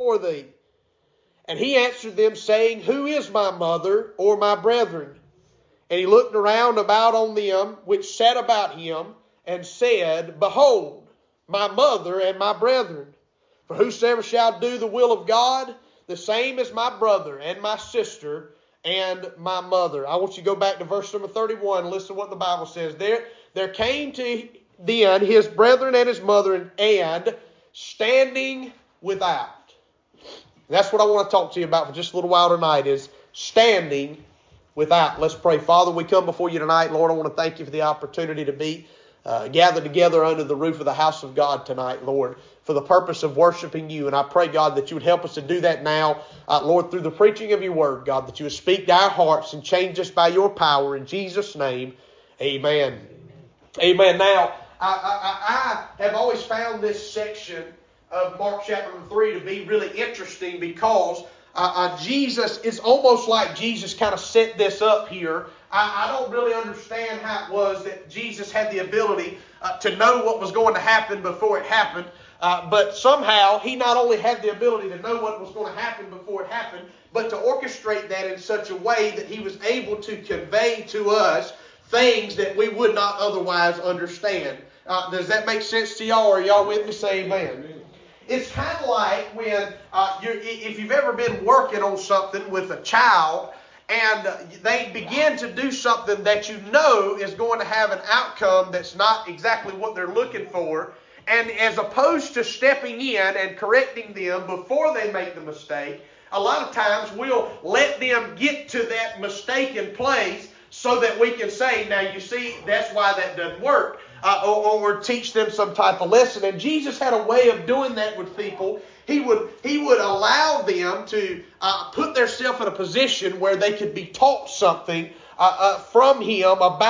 for thee? And he answered them, saying, Who is my mother or my brethren? And he looked around about on them which sat about him, and said, Behold, my mother and my brethren. For whosoever shall do the will of God, the same is my brother and my sister and my mother. I want you to go back to verse number 31. Listen to what the Bible says. There came to then his brethren and his mother, and standing without. That's what I want to talk to you about for just a little while tonight, is standing without. Let's pray. Father, we come before you tonight. Lord, I want to thank you for the opportunity to be gathered together under the roof of the house of God tonight, Lord, for the purpose of worshiping you. And I pray, God, that you would help us to do that now, Lord, through the preaching of your word, God, that you would speak to our hearts and change us by your power. In Jesus' name, amen. Amen. Now, I have always found this section of Mark chapter 3 to be really interesting, because Jesus, it's almost like Jesus kind of set this up here. I don't really understand how it was that Jesus had the ability to know what was going to happen before it happened. But somehow he not only had the ability to know what was going to happen before it happened, but to orchestrate that in such a way that he was able to convey to us things that we would not otherwise understand. Does that make sense to y'all? Are y'all with me? Say amen. It's kind of like when, if you've ever been working on something with a child, and they begin to do something that you know is going to have an outcome that's not exactly what they're looking for. And as opposed to stepping in and correcting them before they make the mistake, a lot of times we'll let them get to that mistaken place so that we can say, now you see, that's why that doesn't work. Or teach them some type of lesson. And Jesus had a way of doing that with people. He would allow them to put themselves in a position where they could be taught something from him,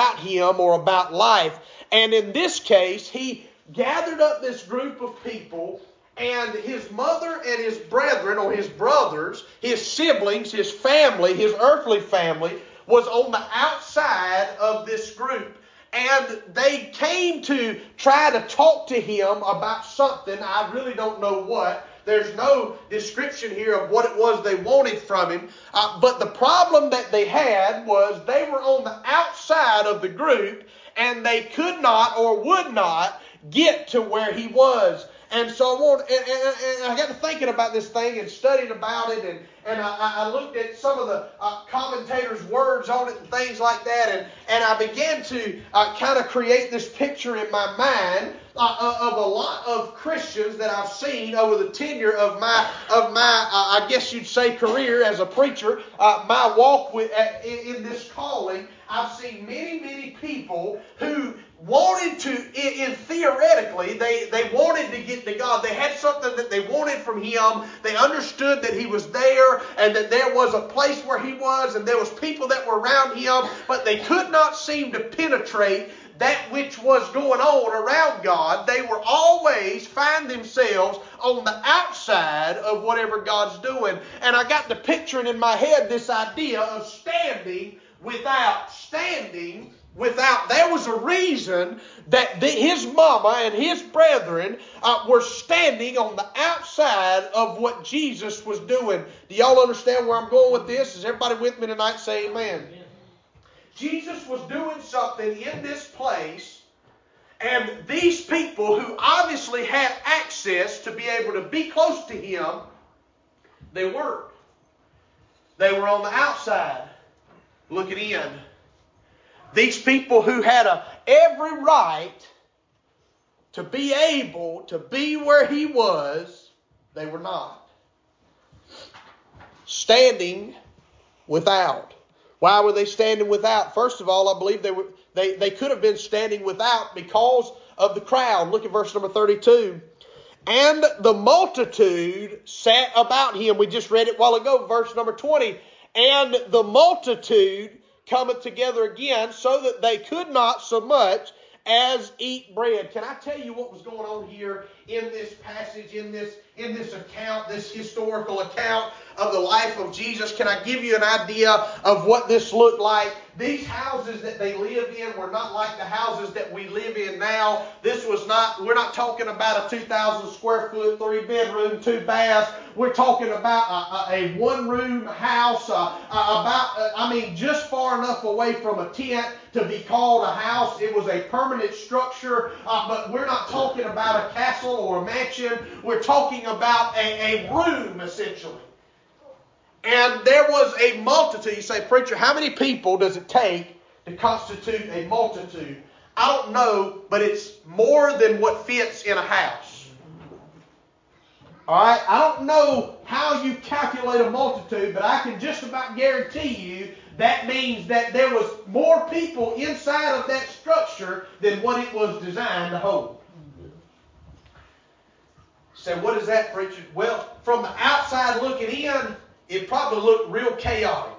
or about life. And in this case, he gathered up this group of people, and his mother and his brethren, or his brothers, his siblings, his family, his earthly family, was on the outside of this group. And they came to try to talk to him about something. I really don't know what. There's no description here of what it was they wanted from him. But the problem that they had was they were on the outside of the group, and they could not or would not get to where he was. And so I got to thinking about this thing and studied about it, and I looked at some of the commentators' words on it and things like that, and I began to kind of create this picture in my mind of a lot of Christians that I've seen over the tenure of my I guess you'd say career as a preacher, my walk in this calling. I've seen many people who wanted to, theoretically, they wanted to get to God. They had something that they wanted from him. They understood that he was there, and that there was a place where he was, and there was people that were around him, but they could not seem to penetrate that which was going on around God. They were always find themselves on the outside of whatever God's doing. And I got the picturing in my head this idea of standing without. Standing without. There was a reason that his mama and his brethren were standing on the outside of what Jesus was doing. Do y'all understand where I'm going with this? Is everybody with me tonight? Say amen. Amen. Jesus was doing something in this place, and these people who obviously had access to be able to be close to him, they weren't. They were on the outside, looking in. These people who had every right to be able to be where he was, they were not. Standing without. Why were they standing without? First of all, I believe they could have been standing without because of the crowd. Look at verse number 32. And the multitude sat about him. We just read it a while ago, verse number 20. And the multitude cometh together again, so that they could not so much as eat bread. Can I tell you what was going on here in this passage, in this in this account, this historical account of the life of Jesus? Can I give you an idea of what this looked like? These houses that they lived in were not like the houses that we live in now. We're not talking about a 2,000 square foot, 3-bedroom, 2 baths. We're talking about a 1-room house, just far enough away from a tent to be called a house. It was a permanent structure, but we're not talking about a castle or a mansion. We're talking about a room, essentially. And there was a multitude. You say, preacher, how many people does it take to constitute a multitude? I don't know, but it's more than what fits in a house. All right? I don't know how you calculate a multitude, but I can just about guarantee you that means that there was more people inside of that structure than what it was designed to hold. So what is that, preacher? Well, from the outside looking in, it probably looked real chaotic.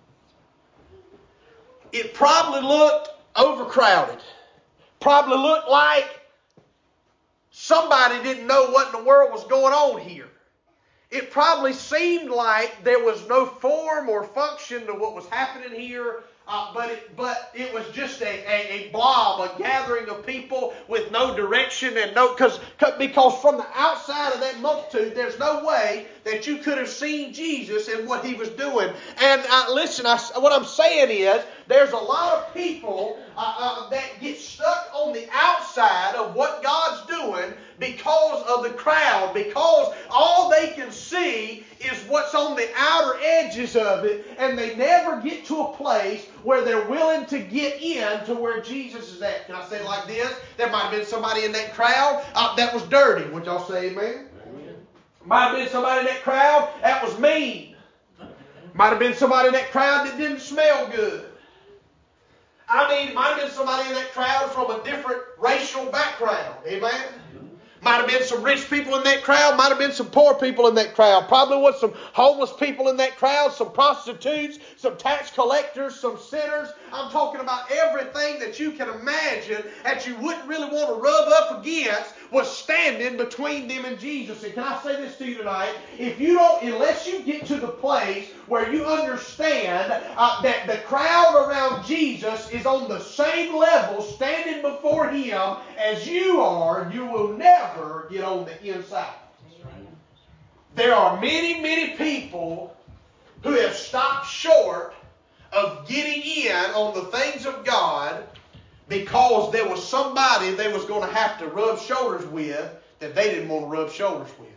It probably looked overcrowded. Probably looked like somebody didn't know what in the world was going on here. It probably seemed like there was no form or function to what was happening here, but it was just a blob, a gathering of people with no direction and because from the outside of that multitude, there's no way that you could have seen Jesus and what he was doing. And listen, what I'm saying is, there's a lot of people that get stuck on the outside of what God's doing because of the crowd, because all they can see is what's on the outer edges of it, and they never get to a place where they're willing to get in to where Jesus is at. Can I say it like this? There might have been somebody in that crowd that was dirty. Would y'all say amen? Amen. Might have been somebody in that crowd that was mean. Might have been somebody in that crowd that didn't smell good. Might have been somebody in that crowd from a different racial background. Amen? Might have been some rich people in that crowd. Might have been some poor people in that crowd. Probably was some homeless people in that crowd. Some prostitutes. Some tax collectors. Some sinners. I'm talking about everything that you can imagine that you wouldn't really want to rub up against was standing between them and Jesus. And can I say this to you tonight? Unless you get to the place where you understand that the crowd around Jesus is on the same level standing before him as you are, you will never get on the inside. There are many, many people who have stopped short of getting in on the things of God because there was somebody they was going to have to rub shoulders with that they didn't want to rub shoulders with.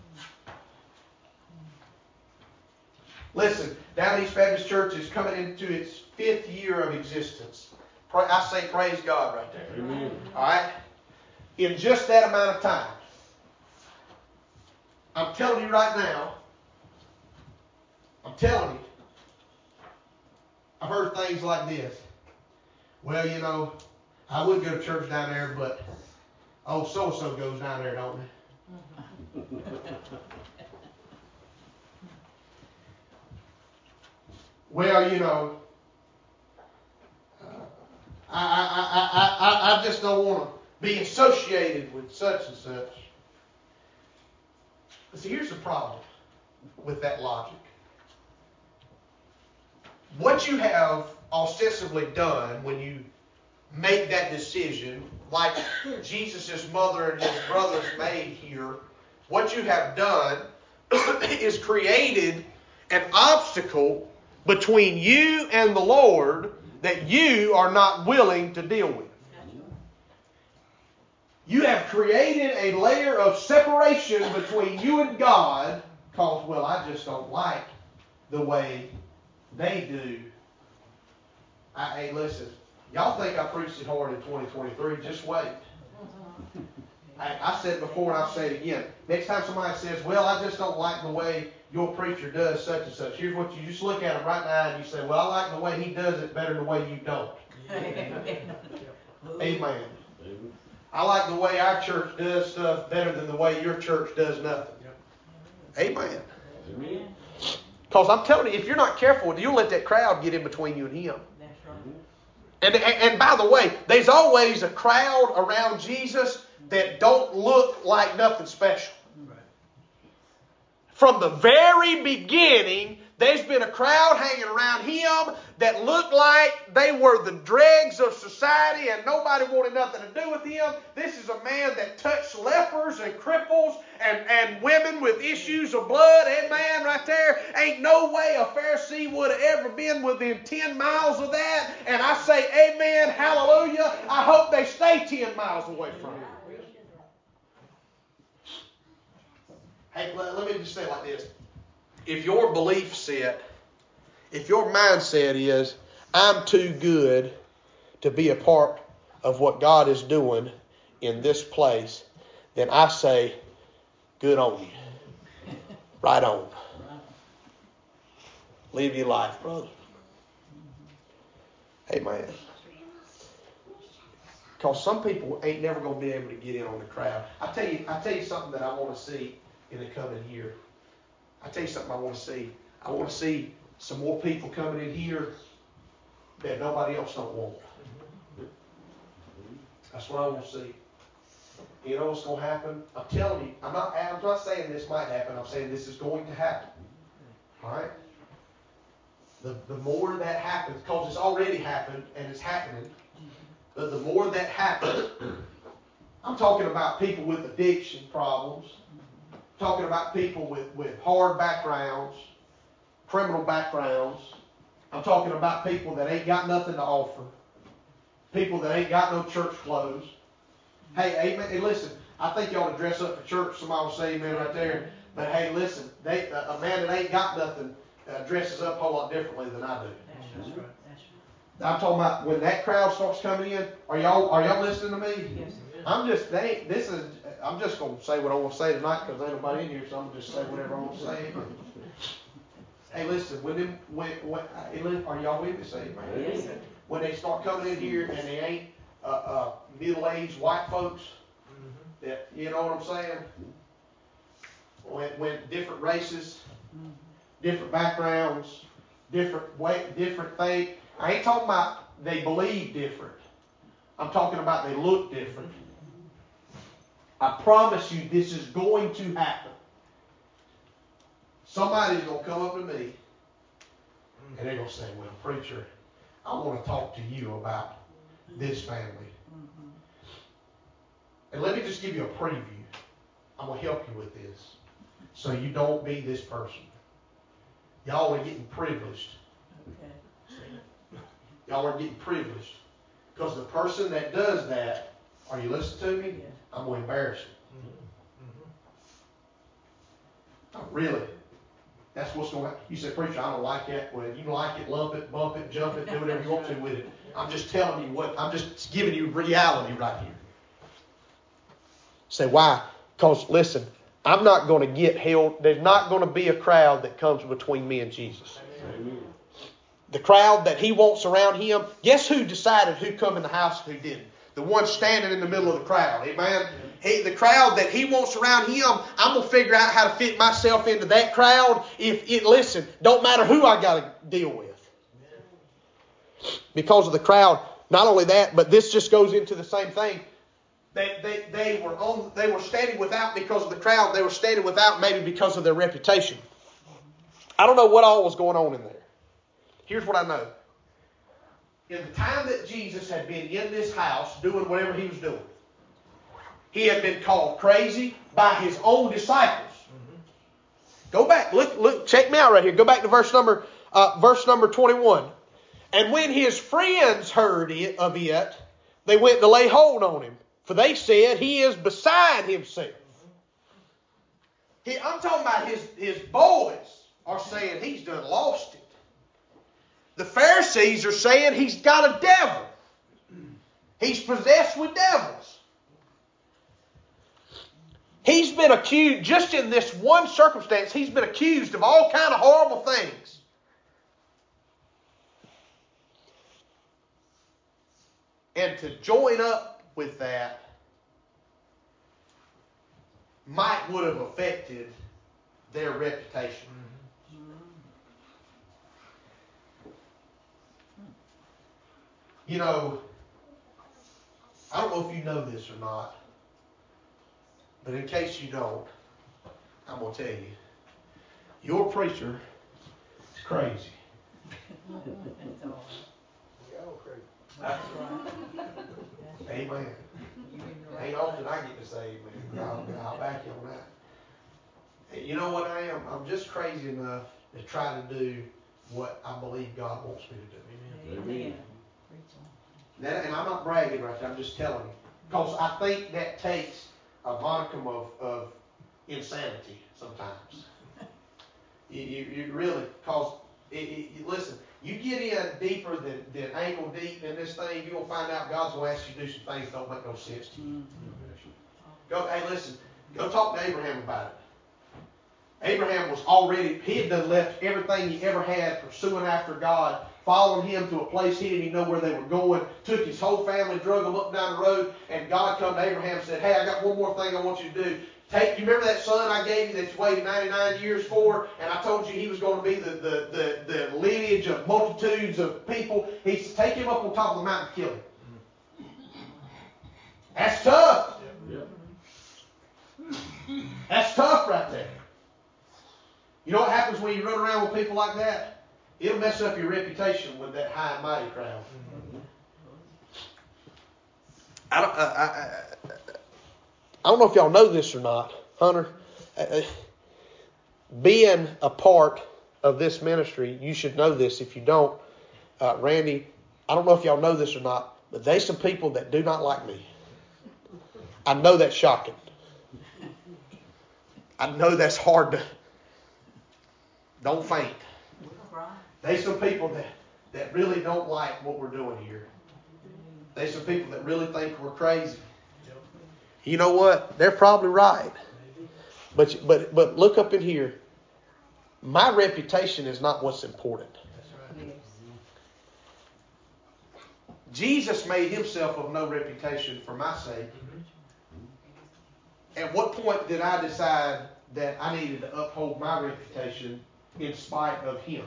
Listen, Down East Baptist Church is coming into its 5th year of existence. I say praise God right there. Amen. All right? In just that amount of time. I'm telling you right now. I've heard things like this. Well, I would go to church down there, but so-and-so goes down there, don't they? Well, I just don't want to be associated with such and such. But see, here's the problem with that logic. What you have ostensibly done when you make that decision, like Jesus' mother and his brothers made here, what you have done is created an obstacle between you and the Lord that you are not willing to deal with. You have created a layer of separation between you and God because, I just don't like the way they do. Hey, listen, y'all think I preached it hard in 2023? Just wait. I said it before and I'll say it again. Next time somebody says, I just don't like the way your preacher does such and such. Here's what you just look at him right now and you say, I like the way he does it better than the way you don't. Amen. I like the way our church does stuff better than the way your church does nothing. Amen. Because I'm telling you, if you're not careful, you'll let that crowd get in between you and him. That's right. And by the way, there's always a crowd around Jesus that don't look like nothing special. Right. From the very beginning, there's been a crowd hanging around him that looked like they were the dregs of society and nobody wanted nothing to do with him. This is a man that touched lepers and cripples and women with issues of blood. Amen, right there. Ain't no way a Pharisee would have ever been within 10 miles of that. And I say amen, hallelujah. I hope they stay 10 miles away from him. Hey, let me just say it like this. If your belief set, if your mindset is, I'm too good to be a part of what God is doing in this place, then I say, good on you. Right on. Live your life, brother. Amen. Because some people ain't never going to be able to get in on the crowd. I tell you something that I want to see in the coming year. I tell you something I want to see. I want to see some more people coming in here that nobody else don't want. That's what I want to see. You know what's going to happen? I'm telling you, I'm not saying this might happen. I'm saying this is going to happen. All right? The more that happens, because it's already happened and it's happening, but the more that happens, I'm talking about people with addiction problems, talking about people with hard backgrounds, criminal backgrounds. I'm talking about people that ain't got nothing to offer, people that ain't got no church clothes. Hey, amen. Hey, listen, I think you ought to dress up for church. Somebody will say amen right there. But hey, listen, a man that ain't got nothing dresses up a whole lot differently than I do. That's right. I'm talking about when that crowd starts coming in. Are y'all listening to me? Yes. I'm just going to say what I want to say tonight because ain't nobody in here, so I'm going to just say whatever I want to say. Hey, listen, are y'all with me? Say amen. Yes. When they start coming in here and they ain't middle-aged white folks, that, you know what I'm saying? When different races, different backgrounds, different things. I ain't talking about they believe different. I'm talking about they look different. I promise you this is going to happen. Somebody's going to come up to me and they're going to say, well, preacher, I want to talk to you about this family. And let me just give you a preview. I'm going to help you with this so you don't be this person. Y'all are getting privileged. Okay. Y'all are getting privileged. Because the person that does that, are you listening to me? Yeah. I'm going to embarrass you. Really. That's what's going to happen. You say, preacher, I don't like that. Well, if you like it, lump it, bump it, jump it, do whatever you want to with it. I'm just telling you I'm just giving you reality right here. Say, why? Because, listen, I'm not going to get held. There's not going to be a crowd that comes between me and Jesus. Amen. The crowd that he wants around him, guess who decided who come in the house and who didn't? The one standing in the middle of the crowd. Amen? The crowd that he wants around him, I'm going to figure out how to fit myself into that crowd. Listen, don't matter who I got to deal with. Because of the crowd. Not only that, but this just goes into the same thing. They were standing without because of the crowd. They were standing without maybe because of their reputation. I don't know what all was going on in there. Here's what I know. In the time that Jesus had been in this house doing whatever he was doing, he had been called crazy by his own disciples. Go back, look, check me out right here. Go back to verse number 21. And when his friends heard of it, they went to lay hold on him. For they said, he is beside himself. I'm talking about his boys are saying he's done lost it. The Pharisees are saying he's got a devil. He's possessed with devils. He's been accused, just in this one circumstance, he's been accused of all kind of horrible things. And to join up with that would have affected their reputation. You know, I don't know if you know this or not, but in case you don't, I'm going to tell you. Your preacher is crazy. Amen. Ain't often I get to say amen. I'll back you on that. You know what I am? I'm just crazy enough to try to do what I believe God wants me to do. Amen. And I'm not bragging right there. I'm just telling you. Because I think that takes a modicum of insanity sometimes. You really, because, listen, you get in deeper than ankle deep in this thing, you're going to find out God's going to ask you to do some things that don't make no sense to you. Hey, listen, go talk to Abraham about it. Abraham was already, he had done left everything he ever had pursuing after God, following him to a place he didn't even know where they were going, took his whole family, drug them up down the road, and God come to Abraham and said, hey, I got one more thing I want you to do. You remember that son I gave you that you waited 99 years for, and I told you he was going to be the lineage of multitudes of people? He said, take him up on top of the mountain and kill him. That's tough. That's tough right there. You know what happens when you run around with people like that? It'll mess up your reputation with that high and mighty crowd. I don't know if y'all know this or not, Hunter. Being a part of this ministry, you should know this. If you don't, Randy, I don't know if y'all know this or not, but there's some people that do not like me. I know that's shocking. I know that's hard to... Don't faint. There's some people that really don't like what we're doing here. There's some people that really think we're crazy. You know what? They're probably right. But look up in here. My reputation is not what's important. Jesus made himself of no reputation for my sake. At what point did I decide that I needed to uphold my reputation in spite of him?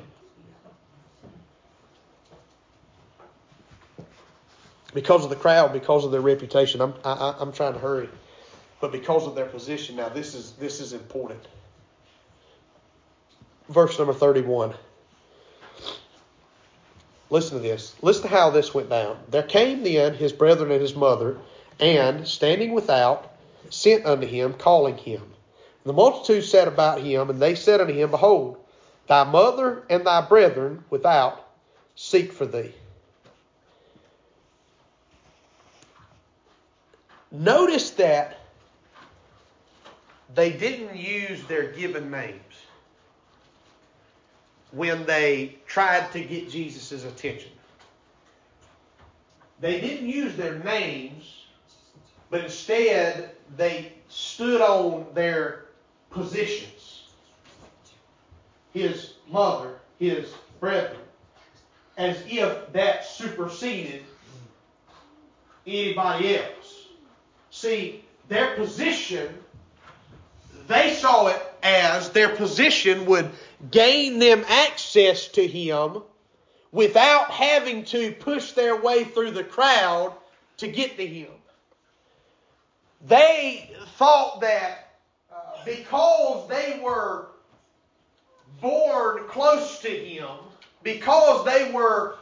Because of the crowd, because of their reputation. I'm trying to hurry, but because of their position. Now this is important. Verse number 31. Listen to this. Listen to how this went down. There came then his brethren and his mother, and standing without, sent unto him, calling him. The multitude sat about him, and they said unto him, Behold, thy mother and thy brethren without seek for thee. Notice that they didn't use their given names when they tried to get Jesus' attention. They didn't use their names, but instead they stood on their positions. His mother, his brethren, as if that superseded anybody else. See, their position, they saw it as their position would gain them access to him without having to push their way through the crowd to get to him. They thought that because they were born close to him, because they were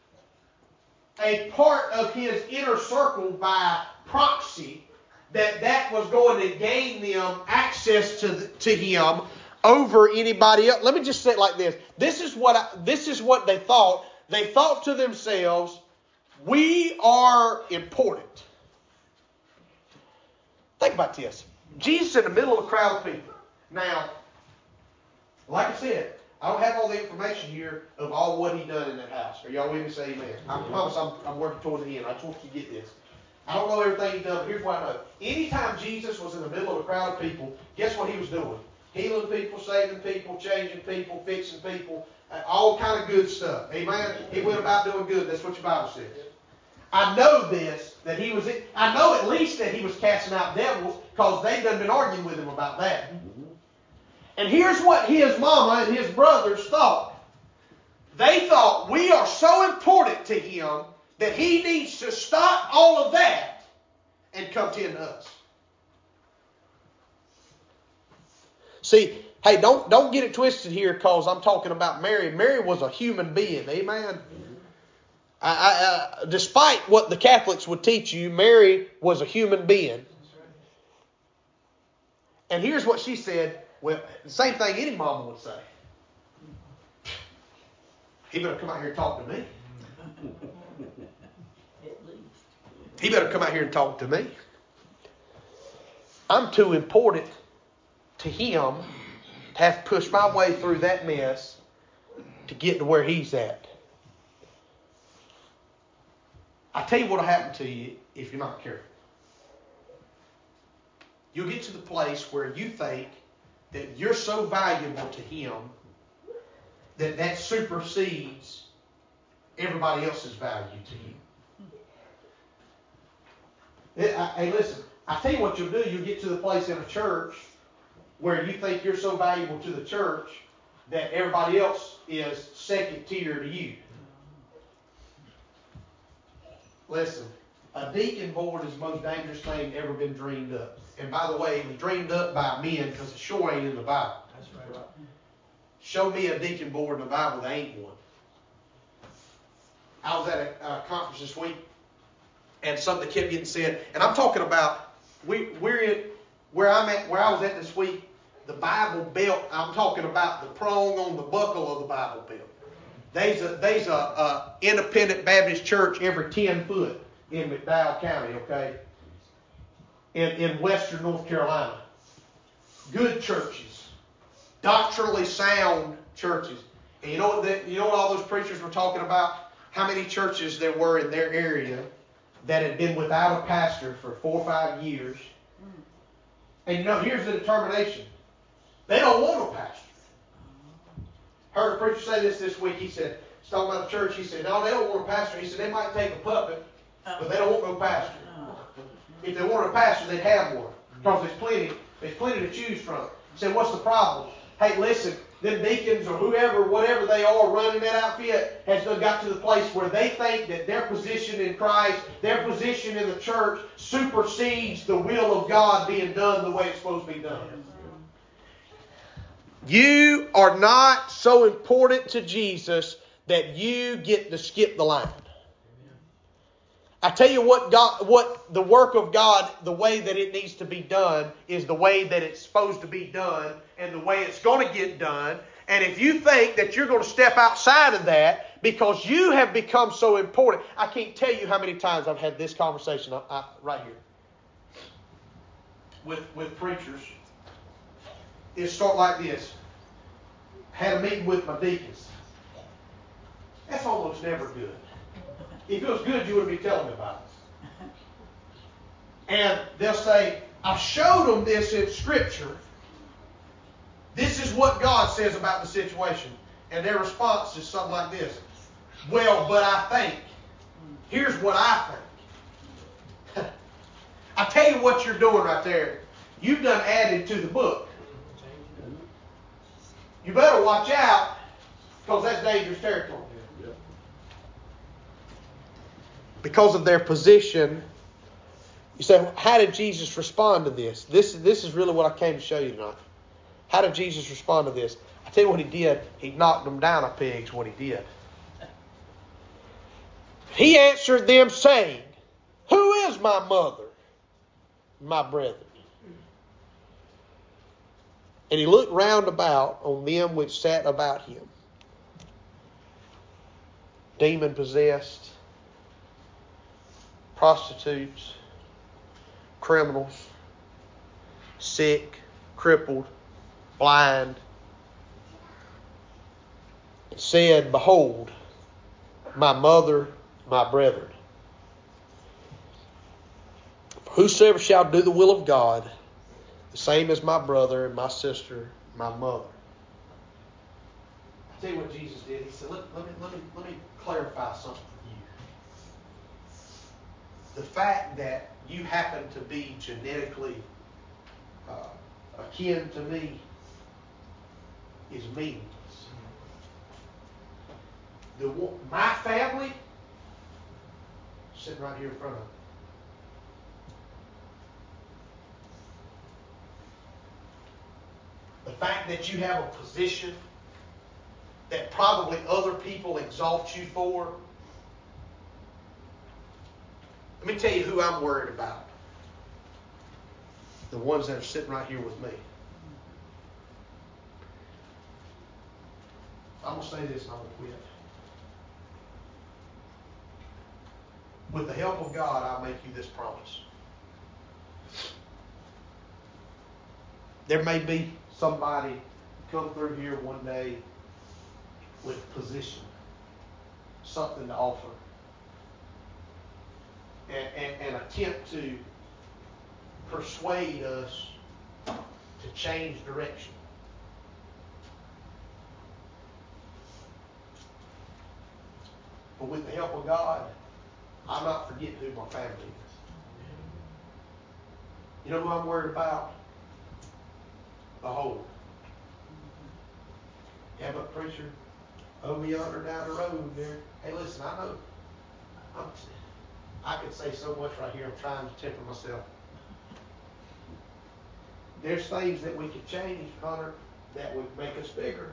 a part of his inner circle by proxy, that was going to gain them access to him over anybody else. Let me just say it like this. This is what they thought. They thought to themselves, we are important. Think about this. Jesus in the middle of a crowd of people. Now, like I said, I don't have all the information here of all what he done in that house. Are y'all with me? Say amen. I promise I'm working toward the end. I just want you to get this. I don't know everything he done, but here's what I know. Anytime Jesus was in the middle of a crowd of people, guess what he was doing? Healing people, saving people, changing people, fixing people, all kind of good stuff. Amen? He went about doing good. That's what your Bible says. I know this, I know at least that he was casting out devils, because they done been arguing with him about that. And here's what his mama and his brothers thought. They thought, we are so important to him that he needs to stop all of that and come tend to us. See, Hey, don't get it twisted here because I'm talking about Mary. Mary was a human being. Amen. Despite what the Catholics would teach you, Mary was a human being. And here's what she said. Well, the same thing any mama would say. He better come out here and talk to me. He better come out here and talk to me. I'm too important to him to have to push my way through that mess to get to where he's at. I tell you what will happen to you if you're not careful. You'll get to the place where you think that you're so valuable to him that supersedes everybody else's value to you. Hey, listen, I tell you what you'll do. You'll get to the place in a church where you think you're so valuable to the church that everybody else is second tier to you. Listen, a deacon board is the most dangerous thing ever been dreamed up. And by the way, it was dreamed up by men because it sure ain't in the Bible. That's right. Show me a deacon board in the Bible, there ain't one. I was at a conference this week, and something kept getting said. And I'm talking about we're in where I was at this week. The Bible Belt. I'm talking about the prong on the buckle of the Bible Belt. There's a independent Baptist church every 10 foot in McDowell County, okay? In western North Carolina. Good churches. Doctrinally sound churches. And you know what all those preachers were talking about? How many churches there were in their area that had been without a pastor for 4 or 5 years. And here's the determination. They don't want a pastor. Heard a preacher say this week. He said, he's talking about a church. He said, no, they don't want a pastor. He said, they might take a puppet, but they don't want no pastor. If they wanted a pastor, they'd have one. Because there's plenty to choose from. He said, what's the problem? Hey, listen, them deacons or whoever, whatever they are running that outfit has got to the place where they think that their position in Christ, their position in the church supersedes the will of God being done the way it's supposed to be done. You are not so important to Jesus that you get to skip the line. I tell you what the work of God, the way that it needs to be done is the way that it's supposed to be done and the way it's going to get done. And if you think that you're going to step outside of that because you have become so important, I can't tell you how many times I've had this conversation right here with preachers. It start like this. Had a meeting with my deacons. That's almost never good. If it was good, you wouldn't be telling me about it. And they'll say, I showed them this in Scripture. This is what God says about the situation. And their response is something like this. Well, but I think. Here's what I think. I tell you what you're doing right there. You've done added to the book. You better watch out because that's dangerous territory. Because of their position. You say, how did Jesus respond to this? This is really what I came to show you tonight. How did Jesus respond to this? I tell you what he did. He knocked them down a peg's what he did. He answered them saying, who is my mother, my brethren? And he looked round about on them which sat about him. Demon-possessed, prostitutes, criminals, sick, crippled, blind, said, behold, my mother, my brethren. Whosoever shall do the will of God, the same as my brother and my sister, my mother. I'll tell you what Jesus did. He said, let me clarify something for you. The fact that you happen to be genetically akin to me is meaningless. My family, sitting right here in front of me. The fact fact that you have a position that probably other people exalt you for. Let me tell you who I'm worried about. The ones that are sitting right here with me. I'm going to say this and I'm going to quit. With the help of God, I'll make you this promise. There may be somebody come through here one day with a position, something to offer, and attempt to persuade us to change direction. But with the help of God, I'm not forgetting who my family is. You know who I'm worried about? Behold. Yeah, but preacher, over yonder down the road there. Hey, listen, I know I could say so much right here. I'm trying to temper myself. There's things that we could change, Connor, that would make us bigger.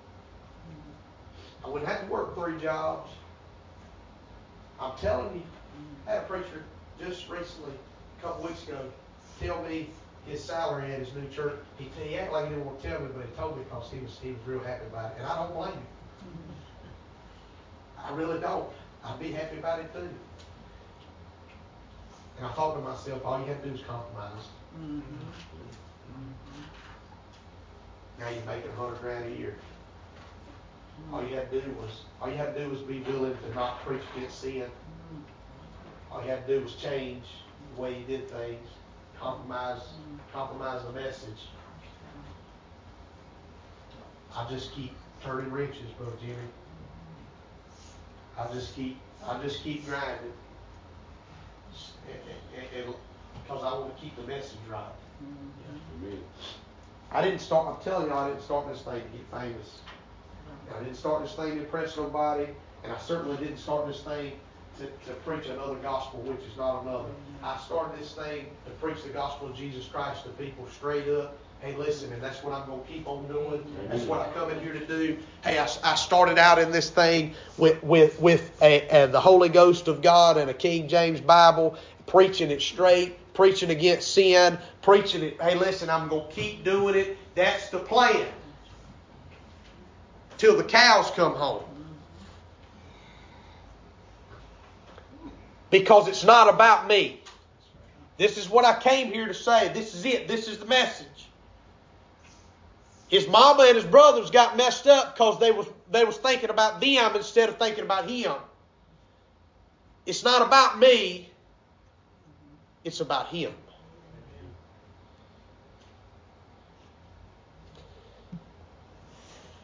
I wouldn't have to work 3 jobs. I'm telling you, I had a preacher just recently, a couple weeks ago, tell me his salary at his new church. He acted like he didn't want to tell me, but he told me because he was real happy about it. And I don't blame him. I really don't. I'd be happy about it too. And I thought to myself, all you have to do is compromise. Now you're making $100,000 a year. All you had to do was be willing to not preach against sin. All you had to do was change the way you did things, compromise the message. I just keep turning wrenches, Brother Jimmy. I just keep grinding, because I want to keep the message right. I'm telling you, I didn't start this thing to get famous. I didn't start this thing to impress nobody, and I certainly didn't start this thing to preach another gospel, which is not another. I started this thing to preach the gospel of Jesus Christ to people straight up. Hey, listen, and that's what I'm going to keep on doing. That's what I come in here to do. Hey, I started out in this thing with the Holy Ghost of God and a King James Bible, preaching it straight, preaching against sin, preaching it. Hey, listen, I'm going to keep doing it. That's the plan. Till the cows come home. Because it's not about me. This is what I came here to say. This is it. This is the message. His mama and his brothers got messed up because they was thinking about them instead of thinking about him. It's not about me. It's about him.